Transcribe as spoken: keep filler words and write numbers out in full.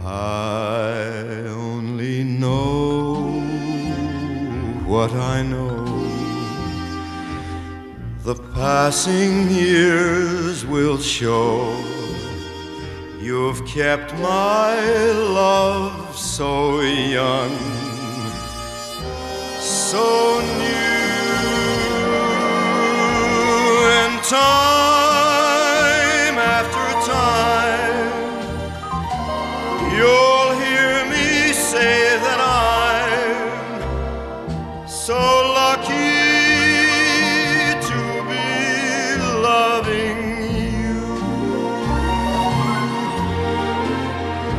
I only know what I know. The passing years will show. You've kept my love so young, so new, and time